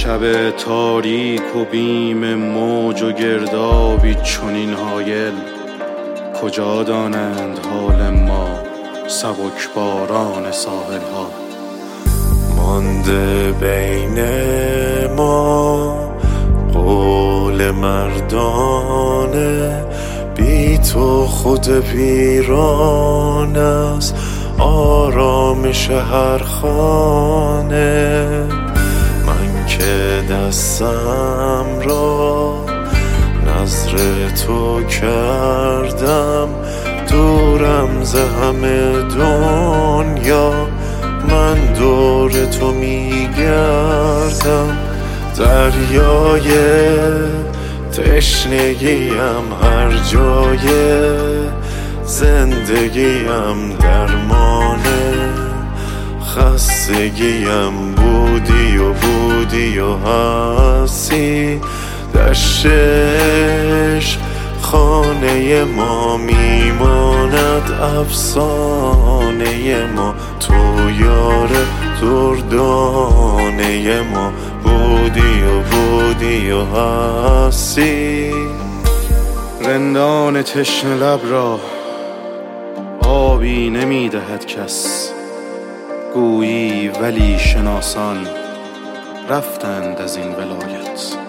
شب تاریک و بیم موج و گردابی چنین هایل، کجا دانند حال ما سبکباران ساحل ها. مانده بین ما قول مردانه، بی تو خود ویران است آرامش هر خانه. من که دستم را نظر تو کردم، دورم ز همه دنیا من دور تو میگردم. دریای تشنگیم هر جای زندگیم، درمانه خستگیم بودی و هستی. دشتش خانه ما میماند افسانه ما، تو یار دردانه ما بودی و هستی. رندان تشنه لب را آبی نمیدهد کس، گویی ولی شناسان رفتند از این ولایت.